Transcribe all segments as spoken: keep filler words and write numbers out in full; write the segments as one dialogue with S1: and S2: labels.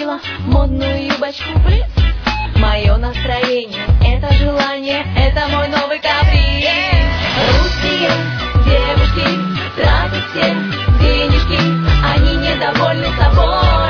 S1: купила модную юбочку плиз. Мое настроение, это желание, это мой новый каприз. Русские девушки тратят все денежки, они недовольны собой.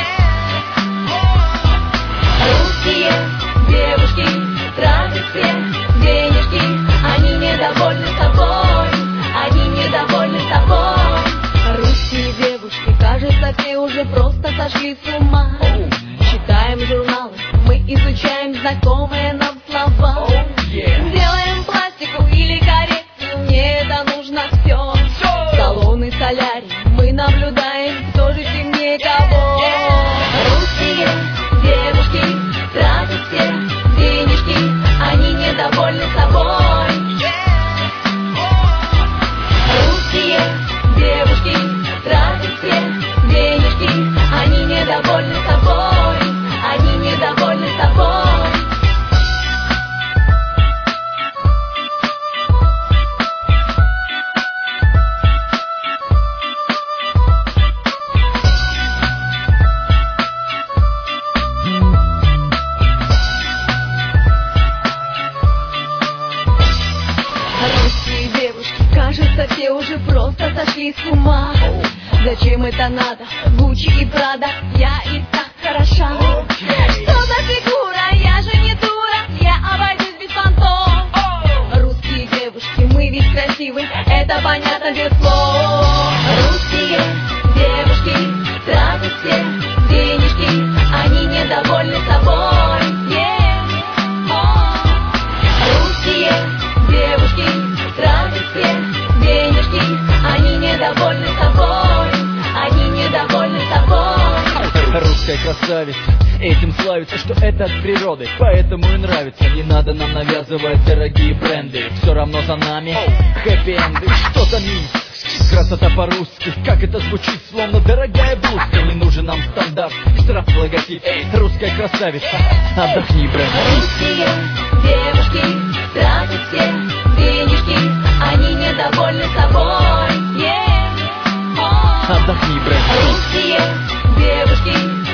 S1: Русские девушки тратят все денежки, они недовольны собой, они недовольны собой. Русские девушки, кажется, все уже просто сошли с ума. Читаем журналы, мы изучаем знакомые нам слова. Делаем пластику или коррекцию, мне это нужно все. Салоны, солярий, мы наблюдаем, кто же темнее кого. Русские девушки тратят все денежки, они недовольны собой. Русские девушки тратят все денежки, они недовольны собой, они недовольны собой. Русские девушки, кажется, все уже просто сошли с ума. Зачем это надо? Гуччи и Прада, я и так хороша. Что за фигура? Я же не дура, я обойдусь без понтов. Русские девушки, мы ведь красивы, это понятно без слов. Русские девушки тратят все денежки, они недовольны собой. Yeah. Oh. Русские девушки тратят все денежки, они недовольны собой, они недовольны собой.
S2: Русская красавица этим славится, что это от природы, поэтому и нравится. Не надо нам навязывать дорогие бренды, все равно за нами хэппи-энды. Что за мисс? Красота по-русски, как это звучит, словно дорогая блузка. Не нужен нам стандарт, штраф, логотип. Эй, русская красавица, отдохни, бренд.
S1: Русские девушки тратят все денежки, они недовольны собой. Yeah. Oh.
S2: Отдохни, бренд.
S1: Русские девушки